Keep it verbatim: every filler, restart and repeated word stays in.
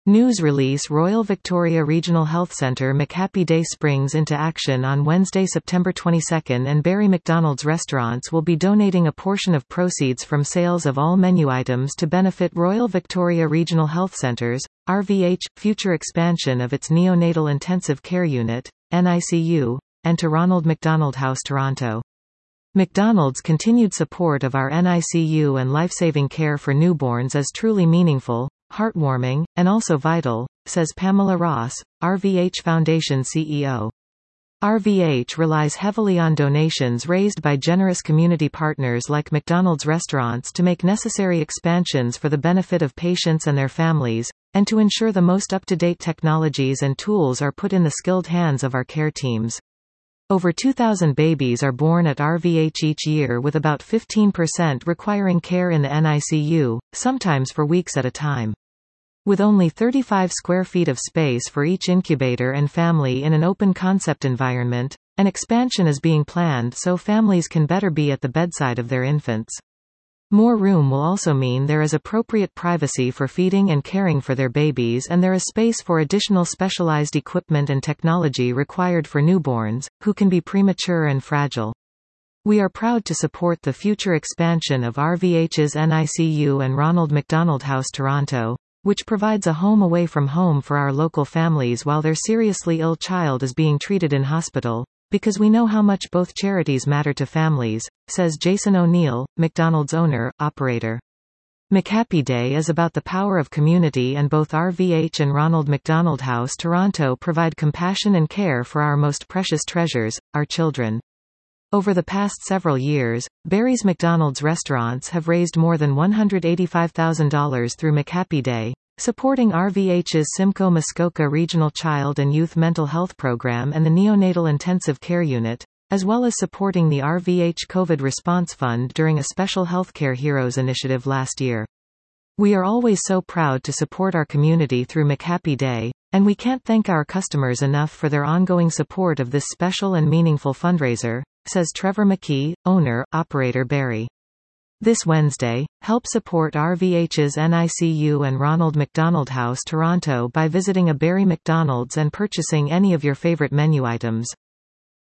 News release Royal Victoria Regional Health Centre McHappy Day springs into action on Wednesday, September twenty-second, and Barry McDonald's restaurants will be donating a portion of proceeds from sales of all menu items to benefit Royal Victoria Regional Health Centres, R V H, future expansion of its neonatal intensive care unit, N I C U, and to Ronald McDonald House Toronto. McDonald's continued support of our N I C U and life-saving care for newborns is truly meaningful, heartwarming, and also vital, says Pamela Ross, R V H Foundation C E O. R V H relies heavily on donations raised by generous community partners like McDonald's restaurants to make necessary expansions for the benefit of patients and their families, and to ensure the most up-to-date technologies and tools are put in the skilled hands of our care teams. Over two thousand babies are born at R V H each year, with about fifteen percent requiring care in the N I C U, sometimes for weeks at a time. With only thirty-five square feet of space for each incubator and family in an open concept environment, an expansion is being planned so families can better be at the bedside of their infants. More room will also mean there is appropriate privacy for feeding and caring for their babies, and there is space for additional specialized equipment and technology required for newborns, who can be premature and fragile. We are proud to support the future expansion of R V H's N I C U and Ronald McDonald House Toronto, which provides a home away from home for our local families while their seriously ill child is being treated in hospital, because we know how much both charities matter to families, says Jason O'Neill, McDonald's owner, operator. McHappy Day is about the power of community, and both R V H and Ronald McDonald House Toronto provide compassion and care for our most precious treasures, our children. Over the past several years, Barry's McDonald's restaurants have raised more than one hundred eighty-five thousand dollars through McHappy Day, supporting R V H's Simcoe Muskoka Regional Child and Youth Mental Health Program and the Neonatal Intensive Care Unit, as well as supporting the R V H COVID Response Fund during a special Healthcare Heroes initiative last year. We are always so proud to support our community through McHappy Day, and we can't thank our customers enough for their ongoing support of this special and meaningful fundraiser, says Trevor McKee, owner, operator Barry. This Wednesday, help support R V H's N I C U and Ronald McDonald House Toronto by visiting a Barry McDonald's and purchasing any of your favorite menu items.